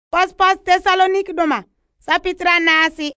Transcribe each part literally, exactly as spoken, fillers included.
Pos-pos Thessalonik doma, sapitra nasi.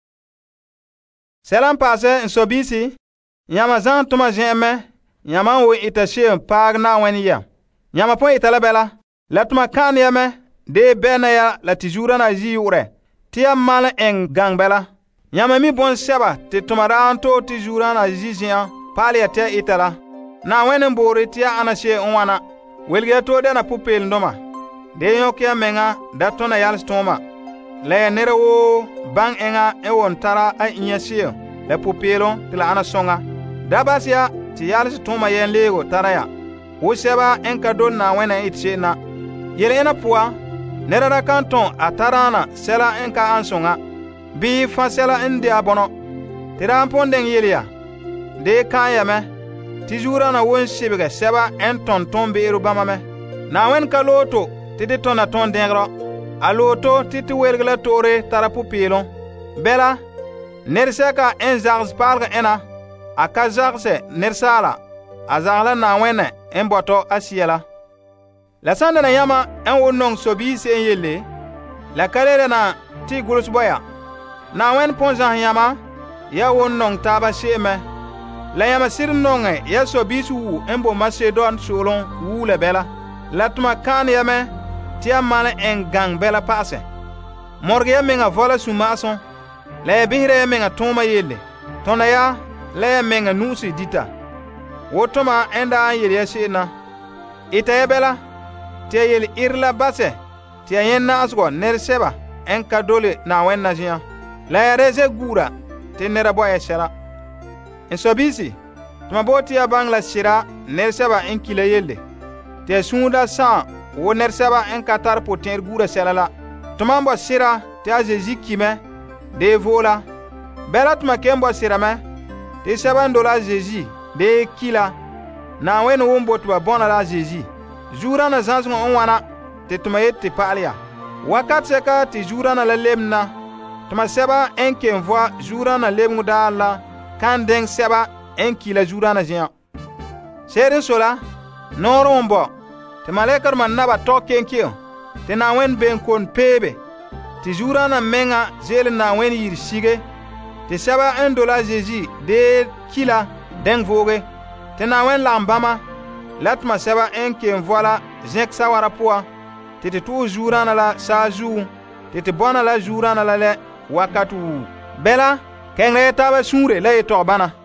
Selam paase nsobisi, nyama zan tuma jeme, nyama wo ita she paag na weni ya. Nyama po ita la bela, la tuma kan yeme, de bena ya la tijura na ji ure. Tia mal en gang bela. Nyama mi bon seba, te tuma raanto tijura na ji jian, pali ya tia ita la. Na weni mbori tia anashe unwana, welge to de na pupil ndoma. De yokia menga datona yal stoma le nere wo bang enga e won tara a inyasio le pupilo tila ana songa dabasia ti yal stoma yen lego taraya wo seba enka don na wena itchena yele ena puwa nere ra kanton atarana sela enka ansonga bi fa sela indi abono tira ponden yelia de kaya me tijura na won shibga seba en ton ton be rubama me na wen kaloto titi tona ton dengro aloto titi welgla tore tarapu pilon bela nerseka en zags palga ena aka zagse nersala azagla na wene en boto asiela la sanda na yama en wonong sobi se yelle la kalere na ti gulus boya na wen ponza yama ya wonong taba sheme la yama sirnonge ya sobi su en bo macedon sulon wu le bela latuma kan yame tia mala en gang bela paase morge ya menga vola sumason la bihre ya menga toma yelle tona ya la ya menga nusi dita wotoma enda yele ya shena ita ya bela tia yele irla base tia yenna asgo ner seba en kadole na wenna jiya la ya reze gura te nera boya shela en sobisi tuma boti ya bangla shira ner seba en kila yelle tia sunda sa wo ner seba en katar poter gura selala tumambo sira te azezi kime de vola bela tuma kembo sira me te seba ndola zezi de kila na wen wombo tuba bona la zezi jura na zanzu onwana te tuma yete palia wakat seka te jura na la lemna tuma seba en kenvoi jura na lemgu dala kan deng seba en kila jura na jian serin sola noro wombo te malekar man naba token kiyo te na wen ben kon pebe te jura na menga zel na wen yir sige te saba un dola jeji de kila den voge te na wen lambama latma saba en ken voila zek sawara poa te te tu jura na la sa ju te te bona la jura na la le wakatu bela ken le taba sure le to bana